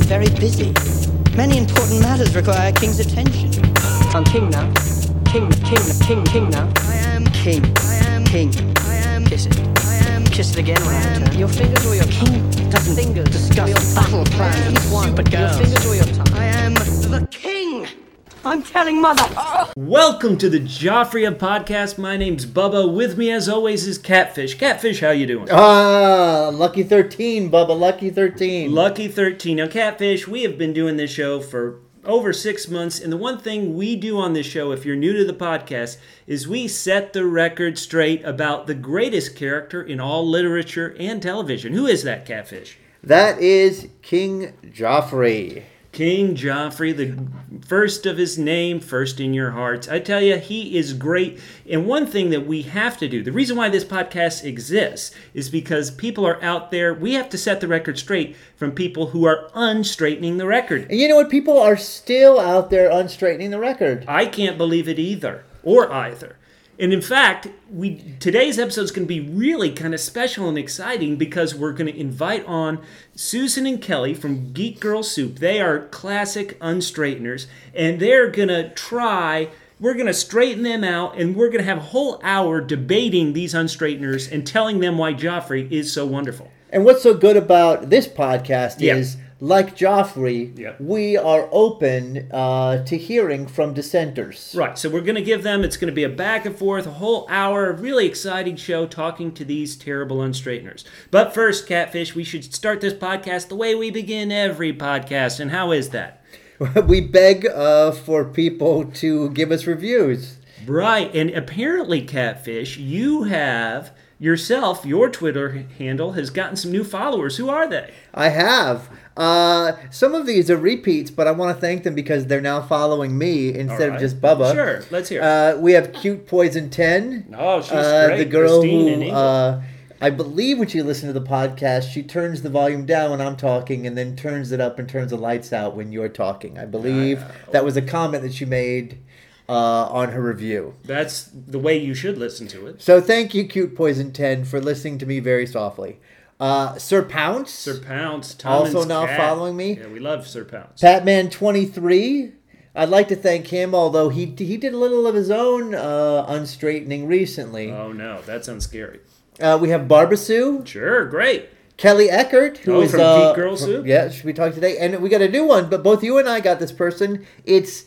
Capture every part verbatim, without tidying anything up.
very busy. Many important matters require a king's attention. I'm king now. King, king, king, king now. I am king. I am king. I am. Kiss it. I am. Kiss it again when I am. return. Your fingers or your King doesn't fingers discuss your battle plans. He's one. Stupid girls. Your fingers or your tongue. I am the king. I'm telling mother. Oh. Welcome to the Joffrey podcast. My name's Bubba. With me, as always, is Catfish. Catfish, how you doing? Ah, Lucky thirteen, Bubba. Lucky thirteen. Lucky thirteen. Now, Catfish, we have been doing this show for over six months, and the one thing we do on this show, if you're new to the podcast, is we set the record straight about the greatest character in all literature and television. Who is that, Catfish? That is King Joffrey. King Joffrey, the first of his name, first in your hearts. I tell you, he is great. And one thing that we have to do, the reason why this podcast exists, is because people are out there. We have to set the record straight from people who are unstraightening the record. And you know what? People are still out there unstraightening the record. I can't believe it either, or either. And in fact, we today's episode is going to be really kind of special and exciting because we're going to invite on Susan and Kelly from Geek Girl Soup. They are classic unstraighteners, and they're going to try, we're going to straighten them out, and we're going to have a whole hour debating these unstraighteners and telling them why Joffrey is so wonderful. And what's so good about this podcast Yeah. is, like Joffrey, Yeah. we are open uh, to hearing from dissenters. Right, so we're going to give them, it's going to be a back and forth, a whole hour, a really exciting show talking to these terrible unstraighteners. But first, Catfish, we should start this podcast the way we begin every podcast. And how is that? We beg uh, for people to give us reviews. Right, and apparently, Catfish, you have yourself, your Twitter handle has gotten some new followers. Who are they? I have. Uh, some of these are repeats, but I want to thank them because they're now following me instead All right. of just Bubba. Sure, let's hear it. Uh, we have Cute Poison ten. Oh, she's uh, great. The girl Christine in who, England. uh, I believe when she listens to the podcast, she turns the volume down when I'm talking and then turns it up and turns the lights out when you're talking. I believe that was a comment that she made uh, on her review. That's the way you should listen to it. So thank you, Cute Poison ten, for listening to me very softly. Uh, Sir Pounce. Sir Pounce, Also Tommen's now cat. following me. Yeah, we love Sir Pounce. Patman twenty-three. I'd like to thank him, although he he did a little of his own uh, unstraightening recently. Oh, no, that sounds scary. Uh, we have Barbasue, Sure, great. Kelly Eckert, who Oh, is from uh, Geek Girl from- Soup? Yeah, should we talk today? And we got a new one, but both you and I got this person. It's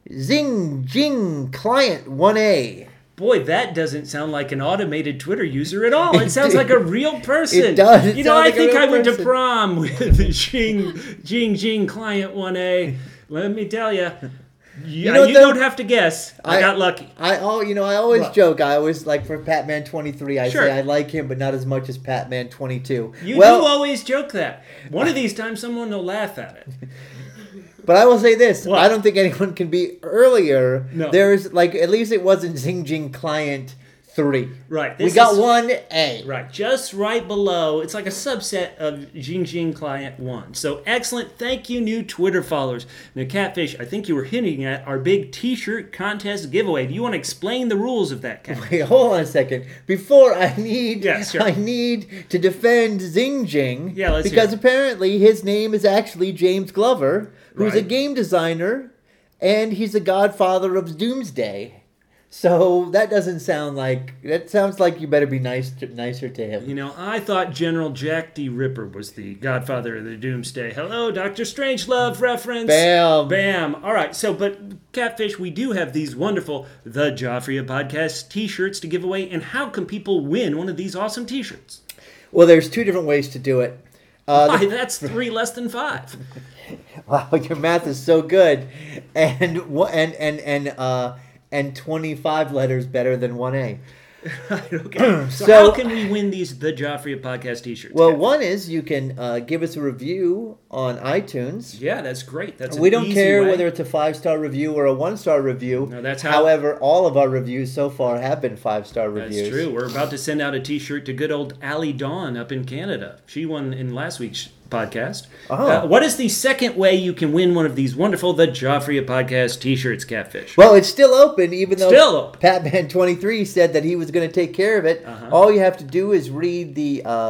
Zing Jing Client one A. Boy, that doesn't sound like an automated Twitter user at all. It sounds like a real person. It does. It You know, sounds I like a think real I went to person. prom with the Jing Jing Jing Client one A. Let me tell you, you, know you what, though? don't have to guess. I, I- got lucky. I oh, you know, I always What? joke. I always like for Patman twenty-three. I Sure. say I like him, but not as much as Patman twenty-two. You well, do always joke that. One of these times, someone will laugh at it. But I will say this: What? I don't think anyone can be earlier. No. There's like at least it wasn't Zing Jing Client three. Right. We this got is- one A. Right, just right below. It's like a subset of Jing Jing Client one. So excellent. Thank you, new Twitter followers. Now, Catfish, I think you were hinting at our big T-shirt contest giveaway. Do you want to explain the rules of that, Catfish? Wait, hold on a second. Before I need, Yeah, sure. I need to defend Zing Jing. Yeah, let's because hear it. apparently his name is actually James Glover, who's a Right. game designer, and he's the godfather of Doomsday. So that doesn't sound like that. Sounds like you better be nice, to, nicer to him. You know, I thought General Jack D. Ripper was the godfather of the Doomsday. Hello, Doctor Strangelove reference. Bam. Bam. All right, so, but Catfish, we do have these wonderful The Joffrey Podcast T-shirts to give away. And how can people win one of these awesome T-shirts? Well, there's two different ways to do it. Uh, Why, that's three less than five. Wow, your math is so good, and wha- and and and uh and twenty-five letters better than one A. Right, okay. So, So- how can we win these The Joffrey Podcast T-shirts? Well, Kat? one is you can uh, give us a review on iTunes. Yeah, that's great. That's We an don't easy care way. whether it's a five-star review or a one-star review. No, that's how- However, all of our reviews so far have been five-star reviews. That's true. We're about to send out a T-shirt to good old Allie Dawn up in Canada. She won in last week's podcast. Oh. Uh, what is the second way you can win one of these wonderful The Joffrey Podcast T-shirts, Catfish? Well, it's still open, even though Still open. Patman twenty-three said that he was going to take care of it. Uh-huh. All you have to do is read the uh,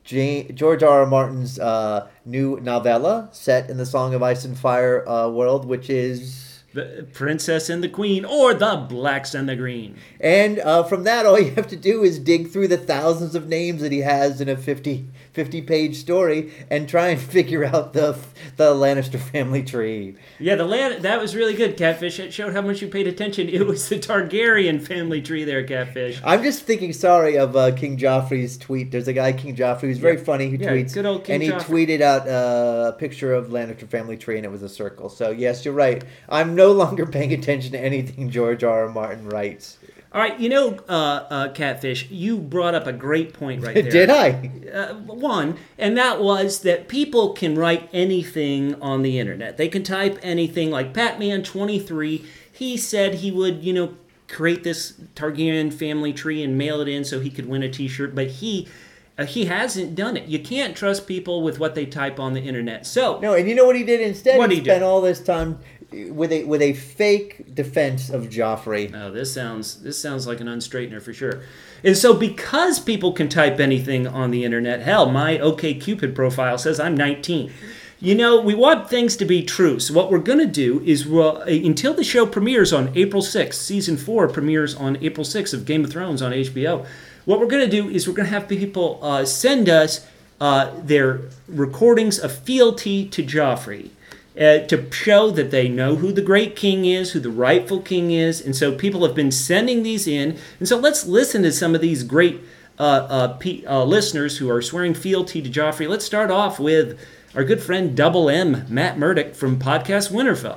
J- George R. R. Martin's uh, new novella set in the Song of Ice and Fire uh, world, which is... The Princess and the Queen, or The Blacks and the Green. And uh, from that, all you have to do is dig through the thousands of names that he has in a fifty, fifty-page story and try and figure out the the Lannister family tree. Yeah, the Lan- that was really good, Catfish. It showed how much you paid attention. It was the Targaryen family tree there, Catfish. I'm just thinking, sorry, of uh, King Joffrey's tweet. There's a guy, King Joffrey, who's very Yeah. funny, who Yeah, tweets. good old King and he Joffrey. tweeted out uh, a picture of Lannister family tree, and it was a circle. So, yes, you're right. I'm no longer paying attention to anything George R. R. Martin writes. All right, you know, uh, uh, Catfish, you brought up a great point right there. Did I? Uh, one, and that was that people can write anything on the internet. They can type anything, like Patman twenty-three. He said he would, you know, create this Targaryen family tree and mail it in so he could win a T-shirt, but he uh, he hasn't done it. You can't trust people with what they type on the internet. So No, and you know what he did instead? What'd he he spent do? all this time with a with a fake defense of Joffrey. Oh, this sounds this sounds like an unstraightener for sure. And so because people can type anything on the internet, hell, my OkCupid profile says I'm nineteen. You know, we want things to be true. So what we're going to do is, we'll, until the show premieres on April sixth, season four premieres on April sixth of Game of Thrones on H B O, what we're going to do is we're going to have people uh, send us uh, their recordings of fealty to Joffrey. Uh, to show that they know who the great king is, who the rightful king is. And so people have been sending these in. And so let's listen to some of these great uh, uh, P- uh, listeners who are swearing fealty to Joffrey. Let's start off with our good friend Double M, Matt Murdock from Podcast Winterfell.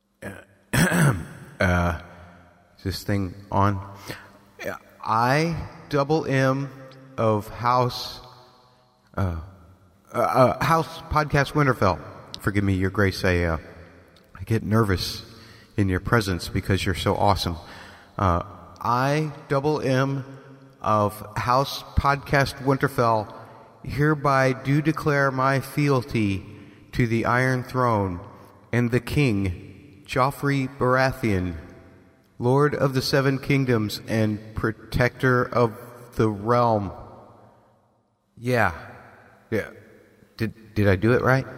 uh, is this thing on? I, Double M of House, uh, uh, uh, House Podcast Winterfell. Forgive me, Your Grace, I, uh, I get nervous in your presence because you're so awesome. Uh, I, Double M of House Podcast Winterfell, hereby do declare my fealty to the Iron Throne and the King, Joffrey Baratheon, Lord of the Seven Kingdoms and Protector of the Realm. Yeah. Yeah. Did, did I do it right?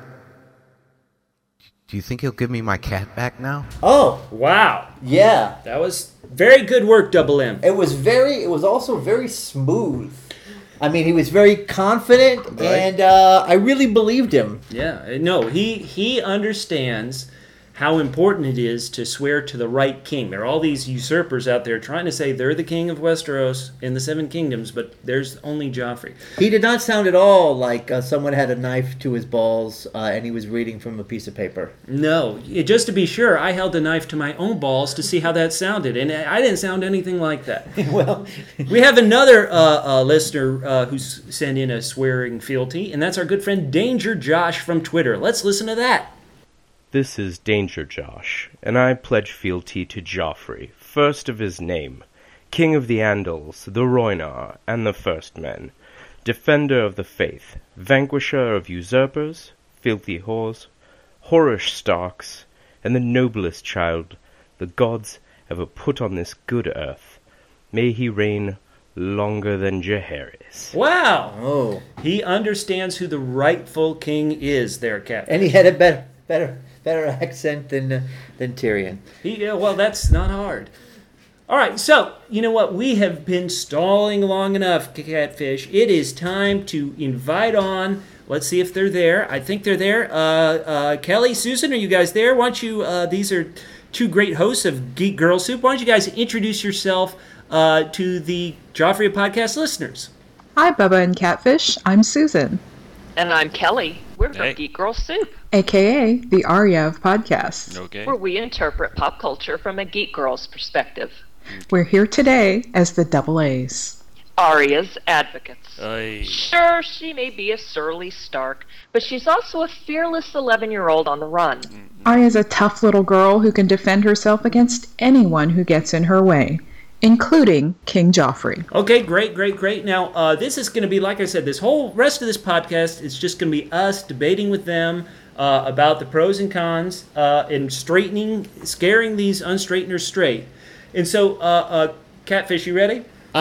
Do you think he'll give me my cat back now? Oh, Wow. yeah. That was very good work, Double M. It was very. It was also very smooth. I mean, he was very confident, Right. and uh, I really believed him. Yeah, no, he he understands how important it is to swear to the right king. There are all these usurpers out there trying to say they're the king of Westeros in the Seven Kingdoms, but there's only Joffrey. He did not sound at all like uh, someone had a knife to his balls, uh, and he was reading from a piece of paper. No, it- just to be sure, I held a knife to my own balls to see how that sounded, and I didn't sound anything like that. Well, We have another uh, uh, listener uh, who's sent in a swearing fealty, and that's our good friend Danger Josh from Twitter. Let's listen to that. This is Danger Josh, and I pledge fealty to Joffrey, first of his name, King of the Andals, the Rhoynar, and the First Men, defender of the faith, vanquisher of usurpers, filthy whores, whorish starks, and the noblest child the gods ever put on this good earth. May he reign longer than Jaehaerys. Wow! oh, He understands who the rightful king is there, Cap. and he had a better, better, better accent than uh, than Tyrion. He, yeah, well, that's not hard. All right, so, you know what? We have been stalling long enough, Catfish. It is time to invite on. Let's see if they're there. I think they're there. Uh, uh, Kelly, Susan, are you guys there? Why don't you, uh, these are two great hosts of Geek Girl Soup. Why don't you guys introduce yourself uh, to the Joffrey Podcast listeners? Hi, Bubba and Catfish. I'm Susan, And I'm Kelly. We're from Hey. Geek Girl Soup, aka the Arya of podcasts. Okay. where we interpret pop culture from a geek girl's perspective. We're here today as the Double A's. Arya's advocates. Aye. Sure, she may be a surly Stark, but she's also a fearless eleven-year-old on the run. Arya's a tough little girl who can defend herself against anyone who gets in her way, including King Joffrey. Okay, great, great, great. Now, uh, this is going to be, like I said, this whole rest of this podcast is just going to be us debating with them uh, about the pros and cons uh, and straightening, scaring these unstraighteners straight. And so, uh, uh, Catfish, you ready? I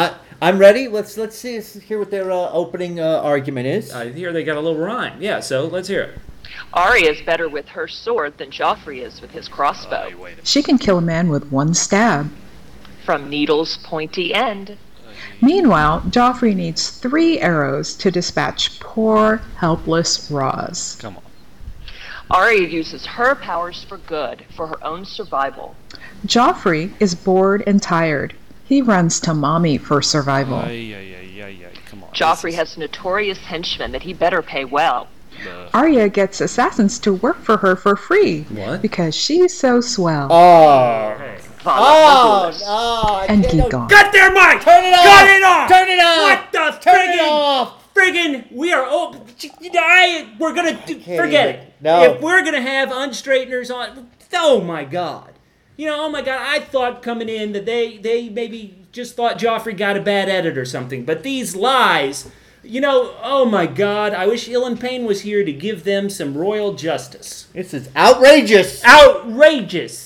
I'm ready. Let's let's see. Let's hear what their uh, opening uh, argument is. I hear they got a little rhyme. Yeah, so let's hear it. Arya's better with her sword than Joffrey is with his crossbow. She can kill a man with one stab. From Needle's pointy end. Meanwhile, Joffrey needs three arrows to dispatch poor, helpless Roz. Come on. Arya uses her powers for good, for her own survival. Joffrey is bored and tired. He runs to Mommy for survival. Ay, ay, ay, ay, ay. Come on. Joffrey This is- has notorious henchmen that he better pay well. uh, Arya gets assassins to work for her for free. What? Because she's so swell. Oh. Vala Oh, Morghulis. no. I and can't- geek no. on. Got their mic! Turn it off! Cut it off! Turn it off! What the Turn it friggin' off! friggin' we are oh I we're gonna do, can't forget even. it. No. If we're gonna have unstraighteners on, oh my god. You know, oh my god, I thought coming in that they they maybe just thought Joffrey got a bad edit or something, but these lies, you know, oh my god, I wish Ilan Payne was here to give them some royal justice. This is outrageous. Outrageous.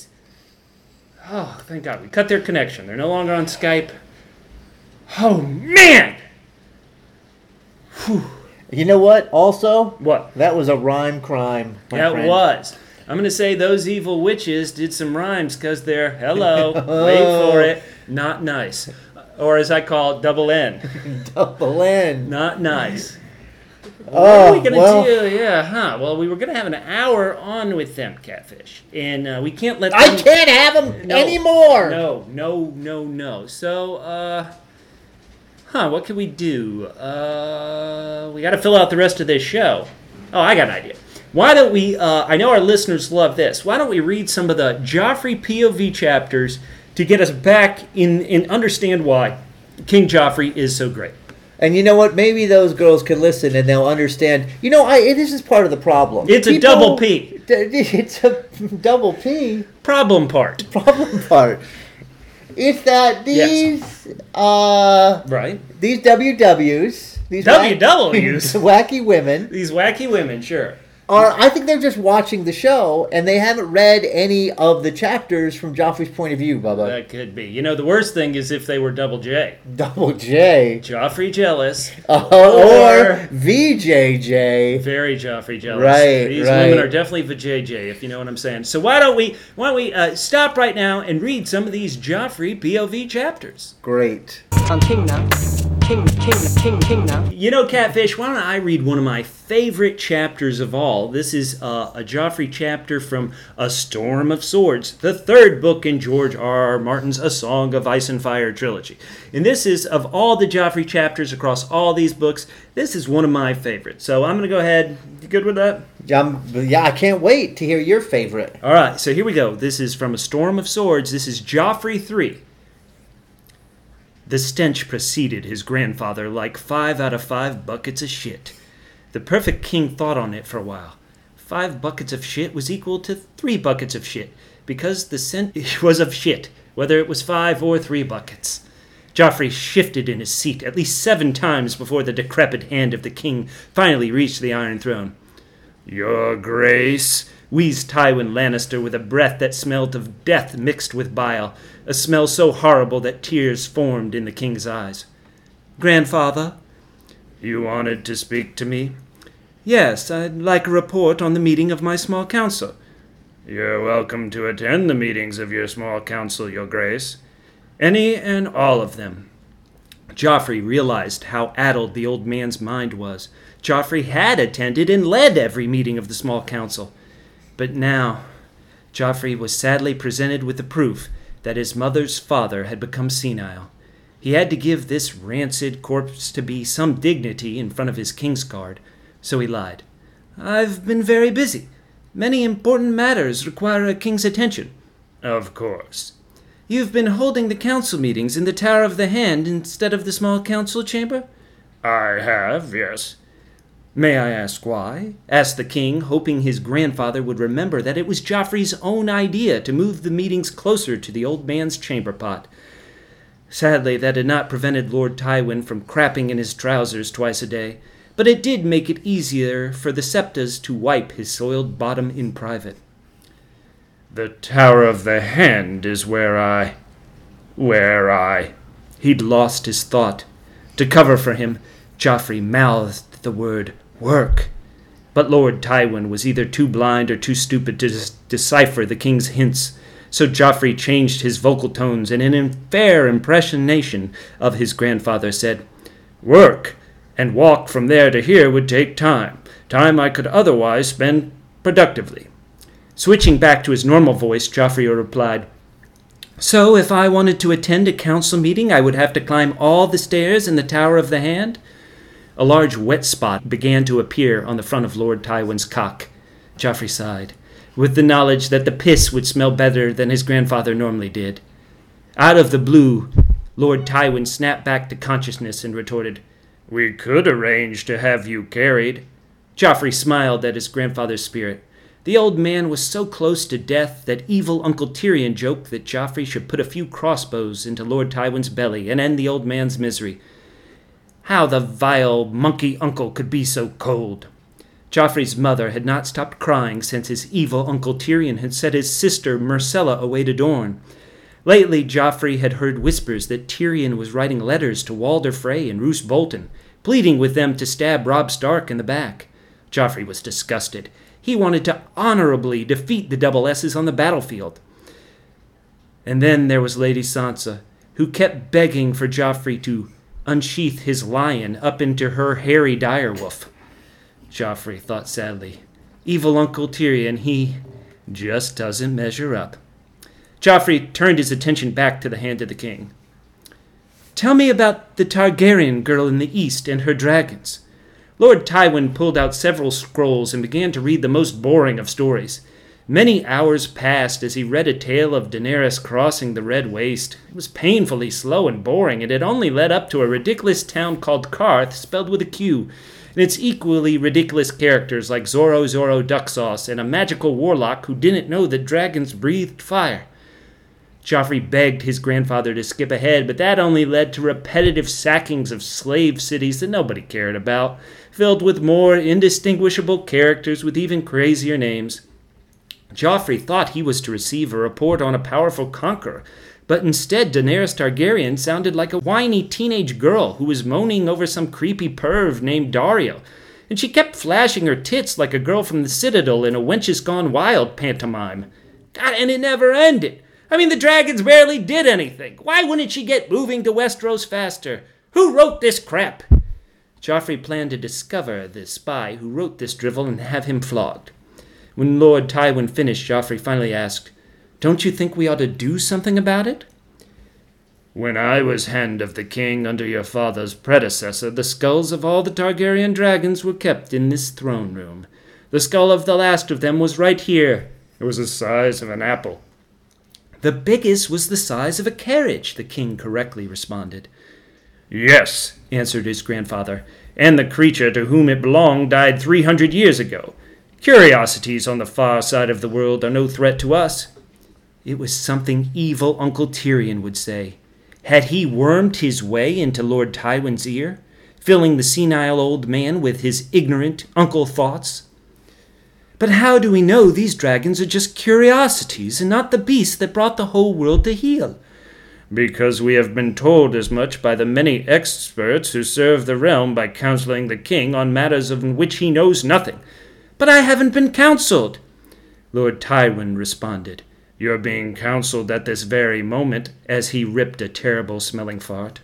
Oh, thank God. We cut their connection. They're no longer on Skype. Oh, man! Whew. You know what? Also, What? that was a rhyme crime. My That friend. was. I'm going to say those evil witches did some rhymes because they're, hello, wait for it, not nice. Or as I call it, double N. Double N. Not nice. Oh, What are we going to well, do? Yeah, huh. Well, we were going to have an hour on with them, Catfish. And uh, we can't let them... I can't have them No. anymore. No, no, no, no. So, uh, huh, what can we do? Uh, we got to fill out the rest of this show. Oh, I got an idea. Why don't we, uh, I know our listeners love this. Why don't we read some of the Joffrey P O V chapters to get us back in and understand why King Joffrey is so great? And you know what? Maybe those girls can listen and they'll understand. You know, I this is part of the problem. It's a People- double P. It's a double P. Problem part. Problem part. It's that these uh Right. these W Ws, these W Ws? wack- wacky women These wacky women, sure. are. I think they're just watching the show and they haven't read any of the chapters from Joffrey's point of view, Bubba. That could be. You know, the worst thing is if they were double J. Double J. Joffrey jealous. Uh, Or- or V J J. Very Joffrey jealous. Right, These right. women are definitely V J J, if you know what I'm saying. So why don't we why don't we uh, stop right now and read some of these Joffrey P O V chapters? Great. I'm king now. King, king, king, king now. You know, Catfish, why don't I read one of my favorite chapters of all? This is uh, a Joffrey chapter from A Storm of Swords, the third book in George R. R. Martin's A Song of Ice and Fire trilogy. And this is, of all the Joffrey chapters across all these books, this is one of my favorites. So I'm going to go ahead. You good with that? Um, yeah, I can't wait to hear your favorite. All right, so here we go. This is from A Storm of Swords. This is Joffrey three. The stench preceded his grandfather like five out of five buckets of shit. The perfect king thought on it for a while. Five buckets of shit was equal to three buckets of shit, because the scent was of shit, whether it was five or three buckets. Joffrey shifted in his seat at least seven times before the decrepit hand of the king finally reached the Iron Throne. "Your Grace," wheezed Tywin Lannister with a breath that smelled of death mixed with bile, a smell so horrible that tears formed in the king's eyes. "Grandfather?" "You wanted to speak to me?" "Yes, I'd like a report on the meeting of my small council." "You're welcome to attend the meetings of your small council, Your Grace." "Any and all of them." Joffrey realized how addled the old man's mind was. Joffrey had attended and led every meeting of the small council. But now, Joffrey was sadly presented with the proof that his mother's father had become senile. He had to give this rancid corpse to be some dignity in front of his Kingsguard, so he lied. "I've been very busy. Many important matters require a king's attention." "Of course." "You've been holding the council meetings in the Tower of the Hand instead of the small council chamber?" "I have, yes." "May I ask why?" asked the king, hoping his grandfather would remember that it was Joffrey's own idea to move the meetings closer to the old man's chamber pot. Sadly, that had not prevented Lord Tywin from crapping in his trousers twice a day, but it did make it easier for the Septas to wipe his soiled bottom in private. "The Tower of the Hand is where I... where I... He'd lost his thought. To cover for him, Joffrey mouthed the word work. But Lord Tywin was either too blind or too stupid to des- decipher the king's hints, so Joffrey changed his vocal tones and in a fair impersonation of his grandfather said, "Work and walk from there to here would take time, time I could otherwise spend productively." Switching back to his normal voice, Joffrey replied, "So if I wanted to attend a council meeting, I would have to climb all the stairs in the Tower of the Hand?" A large wet spot began to appear on the front of Lord Tywin's cock. Joffrey sighed, with the knowledge that the piss would smell better than his grandfather normally did. Out of the blue, Lord Tywin snapped back to consciousness and retorted, "We could arrange to have you carried." Joffrey smiled at his grandfather's spirit. The old man was so close to death that evil Uncle Tyrion joked that Joffrey should put a few crossbows into Lord Tywin's belly and end the old man's misery. How the vile monkey uncle could be so cold. Joffrey's mother had not stopped crying since his evil Uncle Tyrion had sent his sister Myrcella away to Dorne. Lately, Joffrey had heard whispers that Tyrion was writing letters to Walder Frey and Roose Bolton, pleading with them to stab Robb Stark in the back. Joffrey was disgusted. He wanted to honorably defeat the Double S's on the battlefield. And then there was Lady Sansa, who kept begging for Joffrey to unsheath his lion up into her hairy direwolf. Joffrey thought sadly, evil Uncle Tyrion, he just doesn't measure up. Joffrey turned his attention back to the Hand of the King. "Tell me about the Targaryen girl in the east and her dragons." Lord Tywin pulled out several scrolls and began to read the most boring of stories. Many hours passed as he read a tale of Daenerys crossing the Red Waste. It was painfully slow and boring, and it only led up to a ridiculous town called Karth, spelled with a Q, and its equally ridiculous characters like Zoro Zoro Duck Sauce and a magical warlock who didn't know that dragons breathed fire. Joffrey begged his grandfather to skip ahead, but that only led to repetitive sackings of slave cities that nobody cared about, filled with more indistinguishable characters with even crazier names. Joffrey thought he was to receive a report on a powerful conqueror, but instead Daenerys Targaryen sounded like a whiny teenage girl who was moaning over some creepy perv named Daario, and she kept flashing her tits like a girl from the Citadel in a Wenches Gone Wild pantomime. God, and it never ended. I mean, the dragons barely did anything. Why wouldn't she get moving to Westeros faster? Who wrote this crap? Joffrey planned to discover the spy who wrote this drivel and have him flogged. When Lord Tywin finished, Joffrey finally asked, "Don't you think we ought to do something about it?" "When I was Hand of the King under your father's predecessor, the skulls of all the Targaryen dragons were kept in this throne room. The skull of the last of them was right here. It was the size of an apple." "The biggest was the size of a carriage," the king correctly responded. "Yes," answered his grandfather, "and the creature to whom it belonged died three hundred years ago. Curiosities on the far side of the world are no threat to us." It was something evil Uncle Tyrion would say. Had he wormed his way into Lord Tywin's ear, filling the senile old man with his ignorant uncle thoughts? But how do we know these dragons are just curiosities and not the beasts that brought the whole world to heel? "Because we have been told as much by the many experts who serve the realm by counseling the king on matters of which he knows nothing." "But I haven't been counseled," Lord Tywin responded. "You're being counseled at this very moment," as he ripped a terrible-smelling fart.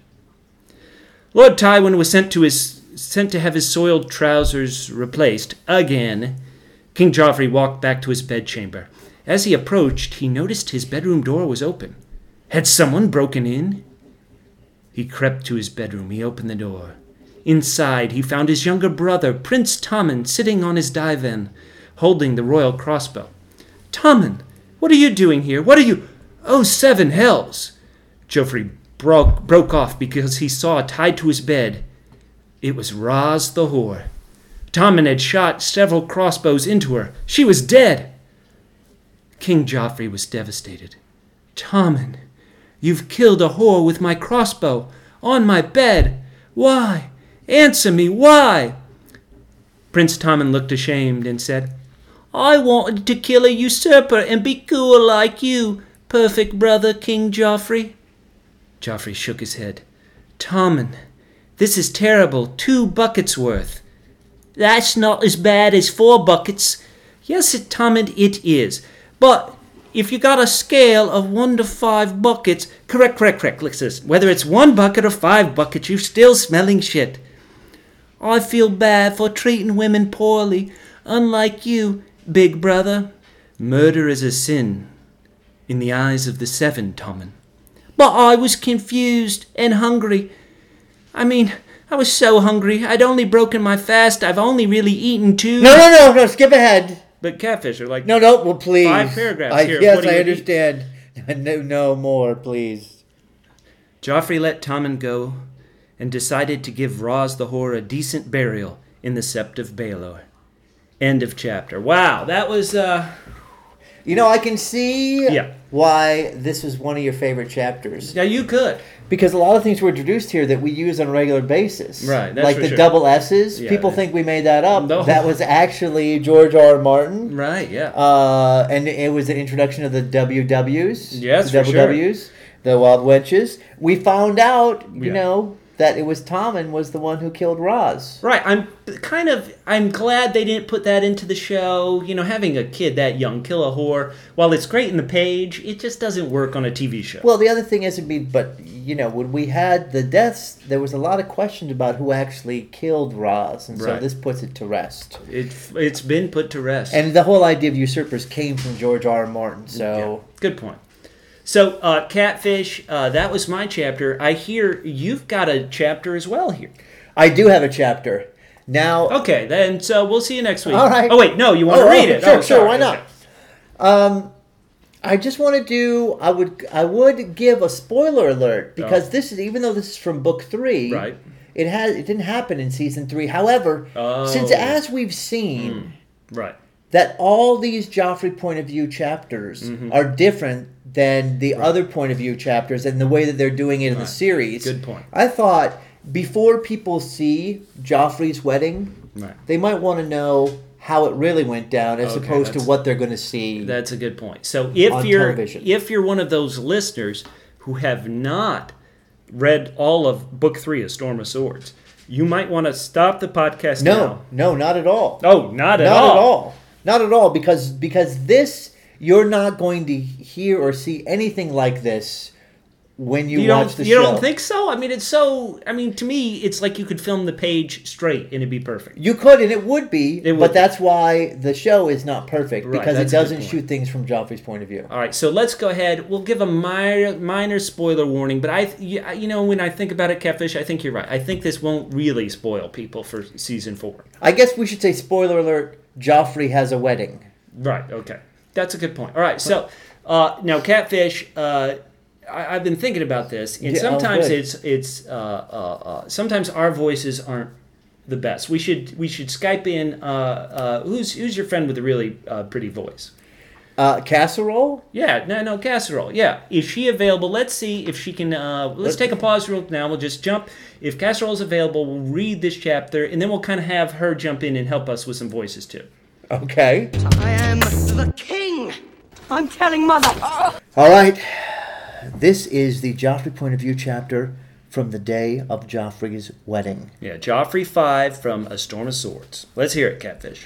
Lord Tywin was sent to his sent to have his soiled trousers replaced again. King Joffrey walked back to his bedchamber. As he approached, he noticed his bedroom door was open. Had someone broken in? He crept to his bedroom. He opened the door. Inside, he found his younger brother, Prince Tommen, sitting on his divan, holding the royal crossbow. "Tommen, what are you doing here? What are you... Oh, seven hells!" Joffrey broke, broke off because he saw tied to his bed. It was Raz the whore. Tommen had shot several crossbows into her. She was dead. King Joffrey was devastated. "Tommen, you've killed a whore with my crossbow, on my bed. Why? Answer me, why?" Prince Tommen looked ashamed and said, "I wanted to kill a usurper and be cool like you, perfect brother King Joffrey." Joffrey shook his head. Tommen, this is terrible. Two buckets worth. That's not as bad as four buckets. Yes, it, Tommen, it is. But if you got a scale of one to five buckets, correct, correct, correct, listen, whether it's one bucket or five buckets, you're still smelling shit. I feel bad for treating women poorly, unlike you, big brother. Murder is a sin in the eyes of the seven, Tommen. But I was confused and hungry. I mean, I was so hungry. I'd only broken my fast. I've only really eaten two. No, no, no, no, skip ahead. But Catfish are like... No, no, well, please. Five paragraphs I, here. Yes, What do I you understand. No, no more, please. Joffrey let Tommen go and decided to give Ros the Whore a decent burial in the Sept of Baelor. End of chapter. Wow, that was... uh You know, I can see Yeah. why this was one of your favorite chapters. Yeah, you could. Because a lot of things were introduced here that we use on a regular basis. Right, that's Like for the sure. double S's. Yeah, People yeah. think we made that up. No. That was actually George R. R. Martin. Right, yeah. Uh, and it was an introduction of the W Ws. Yes, the for double sure. Ws. The Wild Wenches. We found out, you Yeah. know, that it was Tommen was the one who killed Ros. Right, I'm kind of, I'm glad they didn't put that into the show. You know, having a kid that young kill a whore, while it's great in the page, it just doesn't work on a T V show. Well, the other thing is, I mean, but, you know, when we had the deaths, there was a lot of questions about who actually killed Ros, and so Right. this puts it to rest. It, it's been put to rest. And the whole idea of usurpers came from George R. R. Martin, so... Yeah, good point. So, uh, Catfish, uh, that was my chapter. I hear you've got a chapter as well here. I do have a chapter. Now... Okay, then, so we'll see you next week. All right. Oh, wait, no, you want Oh, to read oh, it. Sure, oh, sure, sorry. why not? Okay. Um, I just want to do... I would I would give a spoiler alert, because Oh. this is... Even though this is from book three... Right. It, has, it didn't happen in season three. However, Oh. since as we've seen... Right. that all these Joffrey point of view chapters Mm-hmm. are different than the other point of view chapters and the way that they're doing it in the Right. series. Good point. I thought before people see Joffrey's wedding, Right. they might want to know how it really went down as Okay, opposed to that's- what they're going to see. That's a good point. So if On you're television. if you're one of those listeners who have not read all of book three of Storm of Swords, you might want to stop the podcast no, now. no, not at all. Oh, not at not all. at all. Not at all, because because this you're not going to hear or see anything like this when you, You watch don't the you show. don't think so? I mean, it's so. I mean, to me, it's like you could film the page straight and it'd be perfect. You could, and it would be, It would but be. that's why the show is not perfect, Right, because it that's a good doesn't point. shoot things from Joffrey's point of view. All right, so let's go ahead. We'll give a minor, minor spoiler warning, but I, you you know, when I think about it, Catfish, I think you're right. I think this won't really spoil people for season four. I guess we should say, spoiler alert, Joffrey has a wedding. Right. Okay. That's a good point. All right. So uh, now, Catfish, uh, I, I've been thinking about this, and Yeah, oh, sometimes good. it's it's uh, uh, uh, sometimes our voices aren't the best. We should we should Skype in. Uh, uh, who's who's your friend with a really uh, pretty voice? Uh, Casserole? Yeah. No. No. Casserole. Yeah. Is she available? Let's see if she can. Uh, let's Let's- take a pause real now. We'll just jump. If Casserole's available, we'll read this chapter, and then we'll kind of have her jump in and help us with some voices too. Okay. I am the king. I'm telling mother. All right. This is the Joffrey point of view chapter from the day of Joffrey's wedding. Yeah, Joffrey five from A Storm of Swords. Let's hear it, Catfish.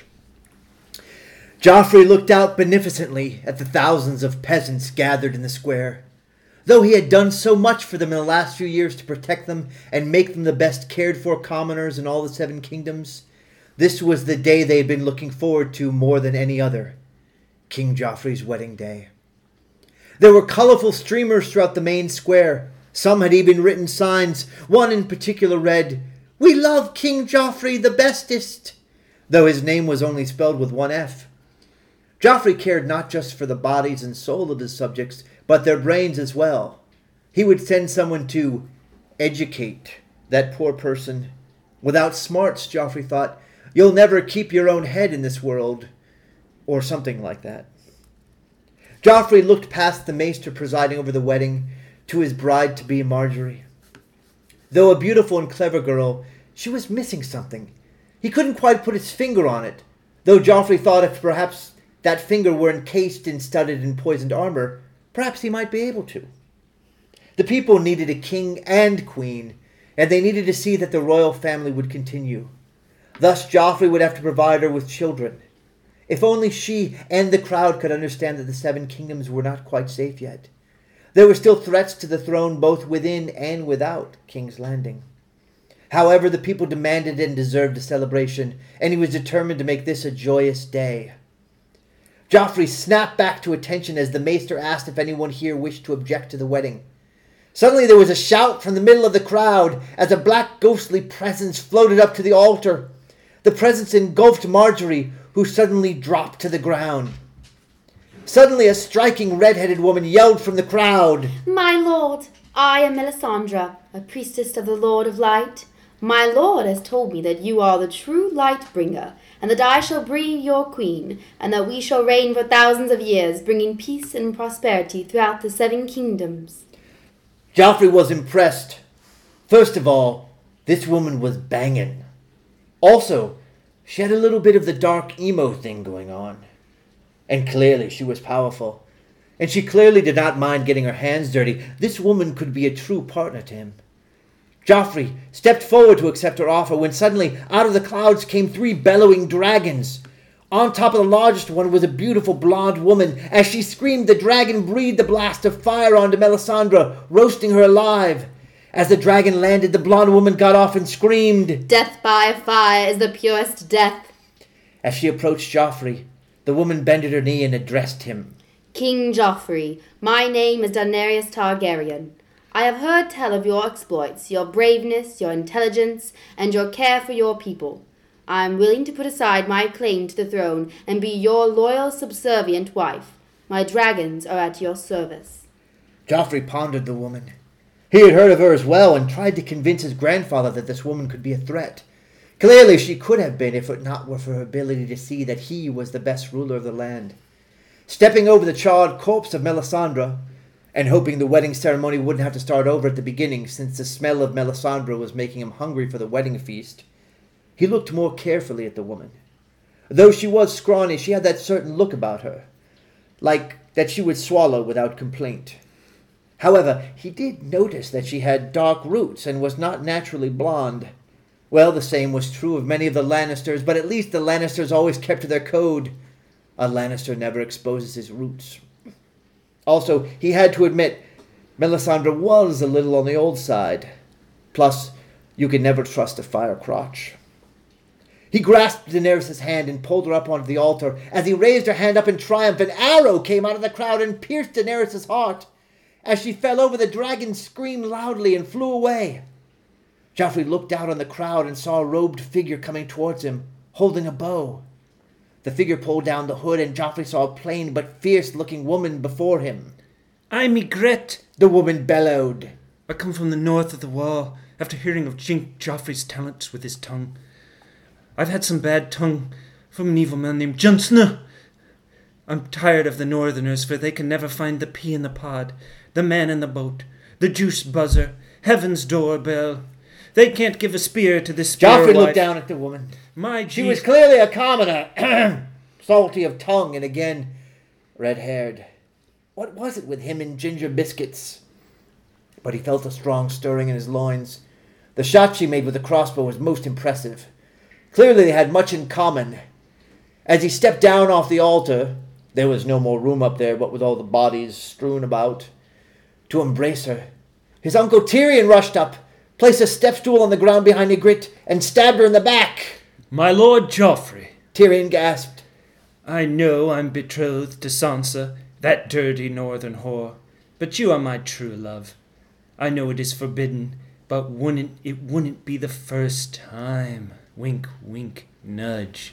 Joffrey looked out beneficently at the thousands of peasants gathered in the square. Though he had done so much for them in the last few years to protect them and make them the best cared for commoners in all the Seven Kingdoms, this was the day they had been looking forward to more than any other, King Joffrey's wedding day. There were colorful streamers throughout the main square. Some had even written signs. One in particular read, "We love King Joffrey the bestest," though his name was only spelled with one F. Joffrey cared not just for the bodies and soul of his subjects, but their brains as well. He would send someone to educate that poor person. Without smarts, Joffrey thought, you'll never keep your own head in this world, or something like that. Joffrey looked past the maester presiding over the wedding to his bride-to-be Marjorie. Though a beautiful and clever girl, she was missing something. He couldn't quite put his finger on it, though Joffrey thought if perhaps that finger were encased in studded and poisoned armor, perhaps he might be able to. The people needed a king and queen, and they needed to see that the royal family would continue. Thus Joffrey would have to provide her with children. If only she and the crowd could understand that the Seven Kingdoms were not quite safe yet. There were still threats to the throne both within and without King's Landing. However, the people demanded and deserved a celebration, and he was determined to make this a joyous day. Joffrey snapped back to attention as the maester asked if anyone here wished to object to the wedding. Suddenly there was a shout from the middle of the crowd as a black ghostly presence floated up to the altar. The presence engulfed Marjorie, who suddenly dropped to the ground. Suddenly a striking red-headed woman yelled from the crowd, "My lord, I am Melisandre, a priestess of the Lord of Light. My lord has told me that you are the true light bringer, and that I shall be your queen, and that we shall reign for thousands of years, bringing peace and prosperity throughout the Seven Kingdoms." Joffrey was impressed. First of all, this woman was banging. Also, she had a little bit of the dark emo thing going on. And clearly she was powerful. And she clearly did not mind getting her hands dirty. This woman could be a true partner to him. Joffrey stepped forward to accept her offer when suddenly out of the clouds came three bellowing dragons. On top of the largest one was a beautiful blonde woman. As she screamed, the dragon breathed a blast of fire onto Melisandre, roasting her alive. As the dragon landed, the blonde woman got off and screamed, "Death by fire is the purest death." As she approached Joffrey, the woman bended her knee and addressed him. "King Joffrey, my name is Daenerys Targaryen. I have heard tell of your exploits, your braveness, your intelligence, and your care for your people. I am willing to put aside my claim to the throne and be your loyal, subservient wife. My dragons are at your service." Joffrey pondered the woman. He had heard of her as well and tried to convince his grandfather that this woman could be a threat. Clearly she could have been if it not were for her ability to see that he was the best ruler of the land. Stepping over the charred corpse of Melisandre, and hoping the wedding ceremony wouldn't have to start over at the beginning since the smell of Melisandre was making him hungry for the wedding feast, he looked more carefully at the woman. Though she was scrawny, she had that certain look about her, like that she would swallow without complaint. However, he did notice that she had dark roots and was not naturally blonde. Well, the same was true of many of the Lannisters, but at least the Lannisters always kept to their code. A Lannister never exposes his roots. Also, he had to admit, Melisandre was a little on the old side. Plus, you can never trust a fire crotch. He grasped Daenerys' hand and pulled her up onto the altar. As he raised her hand up in triumph, an arrow came out of the crowd and pierced Daenerys' heart. As she fell over, the dragon screamed loudly and flew away. Joffrey looked out on the crowd and saw a robed figure coming towards him, holding a bow. The figure pulled down the hood, and Joffrey saw a plain but fierce-looking woman before him. "I'm Ygritte," the woman bellowed. "I come from the north of the wall, after hearing of King Joffrey's talents with his tongue. I've had some bad tongue from an evil man named Jon Snow. I'm tired of the northerners, for they can never find the pea in the pod, the man in the boat, the juice buzzer, heaven's doorbell. They can't give a spear to this spear Joffrey wife. looked down at the woman. My She geez. was clearly a commoner, salty of tongue and again red-haired. What was it with him and ginger biscuits? But he felt a strong stirring in his loins. The shot she made with the crossbow was most impressive. Clearly they had much in common. As he stepped down off the altar, there was no more room up there, what with all the bodies strewn about, to embrace her, his uncle Tyrion rushed up, placed a step stool on the ground behind Ygritte, and stabbed her in the back. "My lord Joffrey," Tyrion gasped. "I know I'm betrothed to Sansa, that dirty northern whore, but you are my true love. I know it is forbidden, but wouldn't it wouldn't be the first time. Wink, wink, nudge.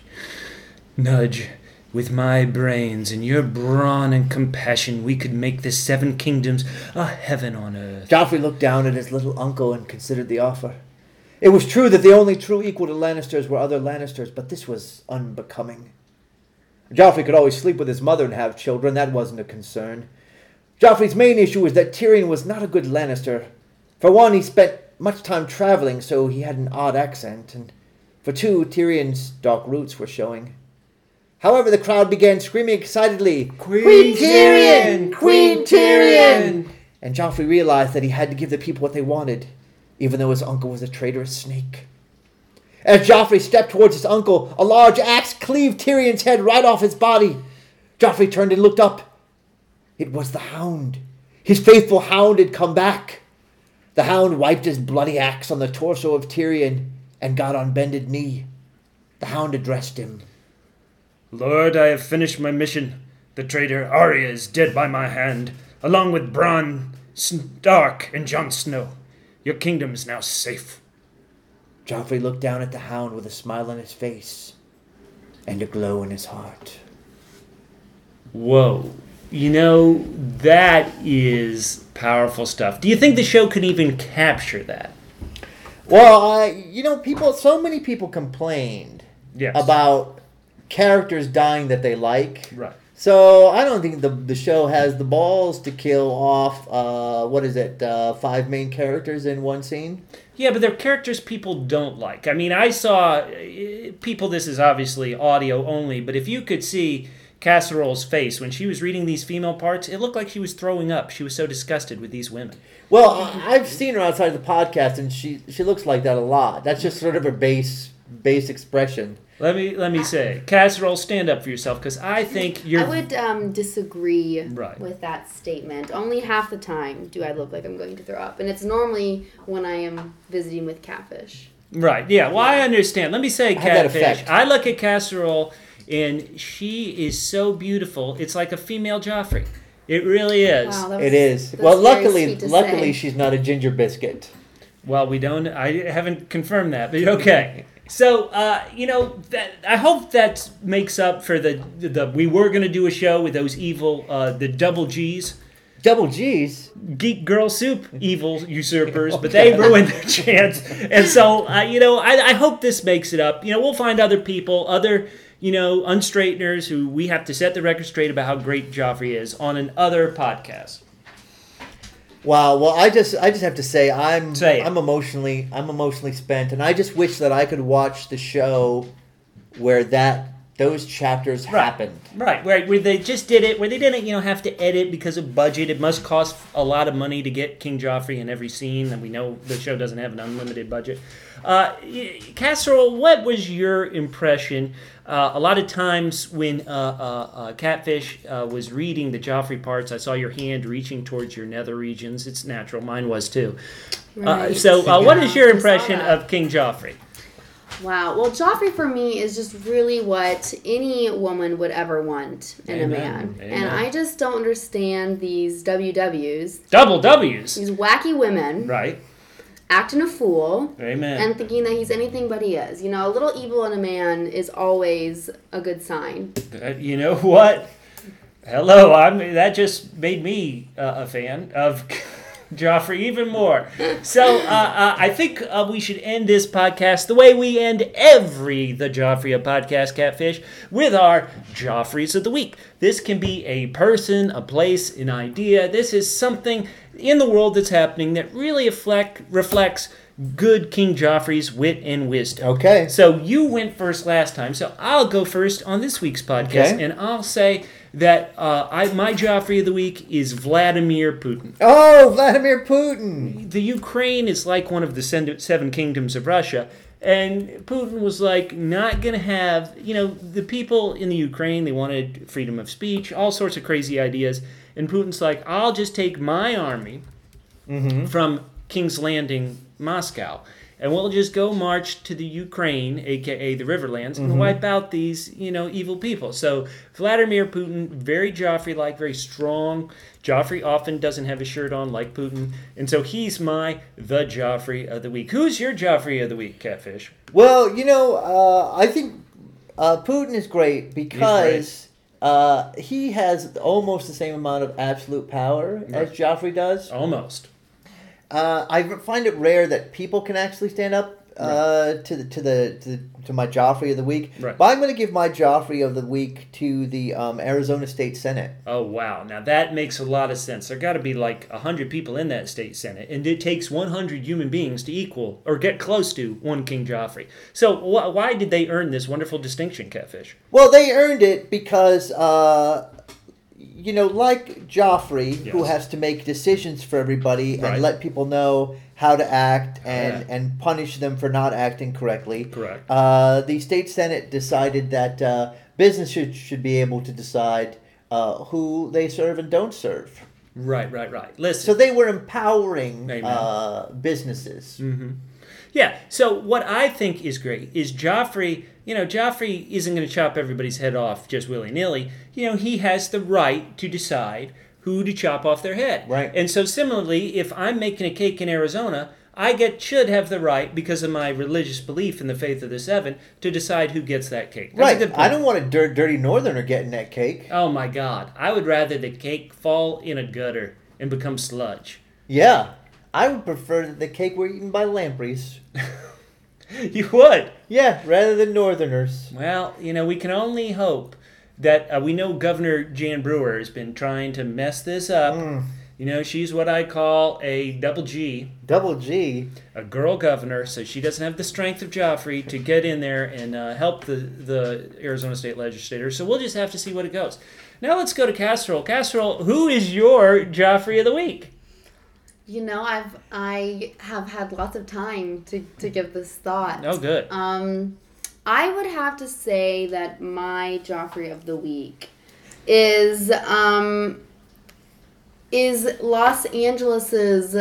Nudge. With my brains and your brawn and compassion, we could make the Seven Kingdoms a heaven on earth." Joffrey looked down at his little uncle and considered the offer. It was true that the only true equal to Lannisters were other Lannisters, but this was unbecoming. Joffrey could always sleep with his mother and have children. That wasn't a concern. Joffrey's main issue was that Tyrion was not a good Lannister. For one, he spent much time traveling, so he had an odd accent, and for two, Tyrion's dark roots were showing. However, the crowd began screaming excitedly, "Queen, Queen Tyrion! Queen Tyrion!" And Joffrey realized that he had to give the people what they wanted, even though his uncle was a traitorous snake. As Joffrey stepped towards his uncle, a large axe cleaved Tyrion's head right off his body. Joffrey turned and looked up. It was the Hound. His faithful Hound had come back. The Hound wiped his bloody axe on the torso of Tyrion and got on bended knee. The Hound addressed him. Lord, I have finished my mission. The traitor Arya is dead by my hand, along with Bronn, Stark, and Jon Snow. Your kingdom is now safe. Joffrey looked down at the Hound with a smile on his face and a glow in his heart. Whoa. You know, that is powerful stuff. Do you think the show could even capture that? Well, I, you know, people, so many people complained yes. about characters dying that they like. Right. So I don't think the the show has the balls to kill off, uh, what is it, uh, five main characters in one scene? Yeah, but they're characters people don't like. I mean, I saw uh, people, this is obviously audio only, but if you could see Casserole's face when she was reading these female parts, it looked like she was throwing up. She was so disgusted with these women. Well, I've seen her outside of the podcast, and she she looks like that a lot. That's just sort of her base base expression. Let me let me say, Casserole, stand up for yourself, because I think you're... I would um, disagree right. with that statement. Only half the time do I look like I'm going to throw up, and it's normally when I am visiting with Catfish. Right, yeah, well, I understand. Let me say, I had that Catfish, effect. I look at Casserole, and she is so beautiful. It's like a female Joffrey. It really is. Wow, that was, It is. that's Well, very luckily, sweet to luckily say. she's not a ginger biscuit. Well, we don't. I haven't confirmed that, but okay. So, uh, you know, that, I hope that makes up for the the, the we were going to do a show with those evil, uh, the double G's. Double G's? Geek Girl Soup evil usurpers, but they ruined their chance. And so, uh, you know, I, I hope this makes it up. You know, we'll find other people, other, you know, unstraighteners who we have to set the record straight about how great Joffrey is on another podcast. Wow. Well, I just I just have to say I'm Say it. I'm emotionally I'm emotionally spent, and I just wish that I could watch the show where that those chapters Right. happened. Right, right, where they just did it, where they didn't, you know, have to edit because of budget. It must cost a lot of money to get King Joffrey in every scene, and we know the show doesn't have an unlimited budget. Uh, Casserole, what was your impression? Uh, a lot of times when uh, uh, uh, Catfish uh, was reading the Joffrey parts, I saw your hand reaching towards your nether regions. It's natural. Mine was too. Uh, Right. so uh, what is your I saw impression that. of King Joffrey? Wow. Well, Joffrey for me is just really what any woman would ever want in Amen. a man. Amen. And I just don't understand these W Ws, Double W's. these wacky women Right. acting a fool Amen. and thinking that he's anything but he is. You know, a little evil in a man is always a good sign. Uh, you know what? Hello, I mean, that just made me uh, a fan of Joffrey even more. So uh, uh, I think uh, we should end this podcast the way we end every The Joffrey podcast, Catfish, with our Joffreys of the Week. This can be a person, a place, an idea. This is something in the world that's happening that really reflect, reflects good King Joffrey's wit and wisdom. Okay. So you went first last time, so I'll go first on this week's podcast, Okay. and I'll say that uh, I, my Joffrey of the Week is Vladimir Putin. Oh, Vladimir Putin. The Ukraine is like one of the sen- seven kingdoms of Russia, and Putin was like not going to have, you know, the people in the Ukraine, they wanted freedom of speech, all sorts of crazy ideas, and Putin's like, I'll just take my army Mm-hmm. from King's Landing, Moscow, and we'll just go march to the Ukraine, aka the Riverlands, and Mhm. wipe out these, you know, evil people. So Vladimir Putin, very Joffrey-like, very strong. Joffrey often doesn't have a shirt on like Putin, and so he's my the Joffrey of the week. Who's your Joffrey of the week, Catfish? Well, you know, uh, I think uh, Putin is great because uh, he has almost the same amount of absolute power as Right. Joffrey does. Almost. Uh, I find it rare that people can actually stand up uh, to the to the to, to my Joffrey of the week. Right. But I'm going to give my Joffrey of the week to the um, Arizona State Senate. Oh, wow. Now, that makes a lot of sense. There got to be like one hundred people in that state senate, and it takes one hundred human beings to equal or get close to one King Joffrey. So wh- why did they earn this wonderful distinction, Catfish? Well, they earned it because uh, you know, like Joffrey, who Yes. has to make decisions for everybody and Right. let people know how to act and, Yeah. and punish them for not acting correctly. Correct. Uh, the state senate decided that uh, business should, should be able to decide uh, who they serve and don't serve. Right, right, right. Listen. So they were empowering Amen. uh, businesses. Mm-hmm. Yeah, so what I think is great is Joffrey, you know, Joffrey isn't going to chop everybody's head off just willy-nilly. You know, he has the right to decide who to chop off their head. Right. And so similarly, if I'm making a cake in Arizona, I get should have the right, because of my religious belief in the faith of the seven, to decide who gets that cake. That's a Right. good point. I don't want a dirt, dirty northerner getting that cake. Oh my God. I would rather the cake fall in a gutter and become sludge. Yeah. I would prefer that the cake were eaten by lampreys. You would? Yeah, rather than northerners. Well, you know, we can only hope that uh, we know Governor Jan Brewer has been trying to mess this up. Mm. You know, she's what I call a double G. Double G? A girl governor, so she doesn't have the strength of Joffrey to get in there and uh, help the, the Arizona State Legislature. So we'll just have to see what it goes. Now let's go to Casserole. Casserole, who is your Joffrey of the week? You know, I've I have had lots of time to, to give this thought. Oh, good. Um, I would have to say that my Joffrey of the week is um is Los Angeles's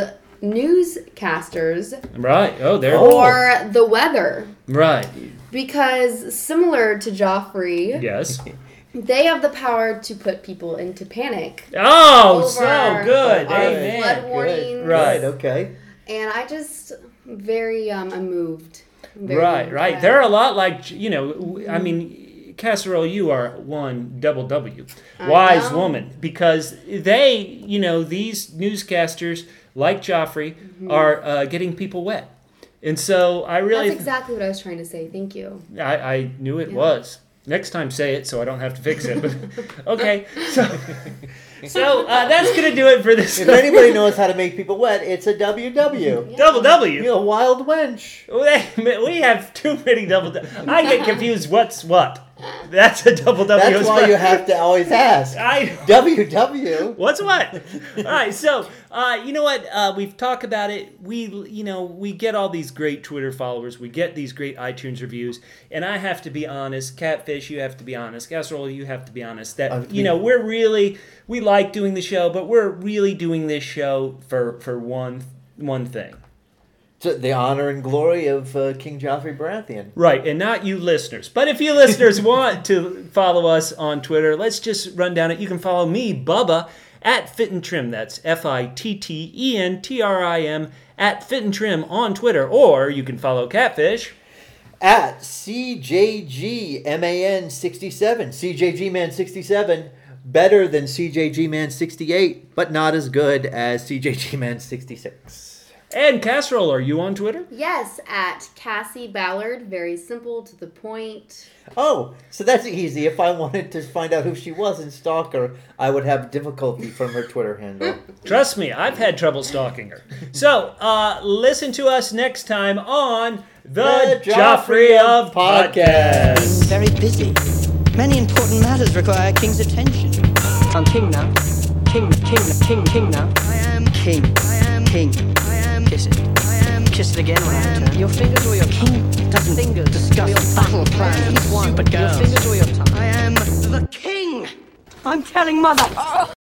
newscasters Right. Oh, there. for the weather, Right. because similar to Joffrey, Yes. they have the power to put people into panic. Oh, over so good. our Amen. flood warnings. Right. Okay. And I just very um I'm moved. I'm very Right, moved right. by They're it. a lot like, you know, w- I mean, Casserole, you are one double W. I Wise know. woman. Because they, you know, these newscasters, like Joffrey, are uh, getting people wet. And so I really... That's exactly what I was trying to say. Thank you. I, I knew it Yeah. was. Next time say it so I don't have to fix it. But okay, so so uh, that's gonna do it for this. If anybody knows how to make people wet, it's a W W. Double W. You're a wild wench. We have too many double W. I get confused. What's what? That's a double W. That's as why well. you have to always ask. I W W. What's what? All right, so uh, you know what? Uh, we've talked about it. We, you know, we get all these great Twitter followers. We get these great iTunes reviews, and I have to be honest. Catfish, you have to be honest. Casserole, you have to be honest. That Uh, you know, we're really we like doing the show, but we're really doing this show for for one one thing. So the honor and glory of uh, King Joffrey Baratheon. Right, and not you listeners. But if you listeners want to follow us on Twitter, let's just run down it. You can follow me, Bubba, at Fit and Trim. That's F I T T E N T R I M, at Fit and Trim on Twitter. Or you can follow Catfish At C J G M A N sixty-seven. C J G Man sixty-seven. Better than C J G Man sixty-eight, but not as good as C J G Man sixty-six. And Casserole. Are you on Twitter? Yes, at Cassie Ballard. Very simple, to the point. Oh, so that's easy. If I wanted to find out who she was and stalk her, I would have difficulty from her Twitter handle. Trust me, I've had trouble stalking her. So, uh, listen to us next time on The, The Joffrey Joffrey of of Podcast. I'm very busy. Many important matters require a king's attention. I'm king now. King, king, king, king now. I am king. I am king. I am Kiss it. I am Kiss it again when I am turn. Your fingers or your tongue? doesn't Fingers. discuss Your battle plan. plans. Each one. Stupid Your girls. fingers or your tongue? I am the king. I'm telling mother.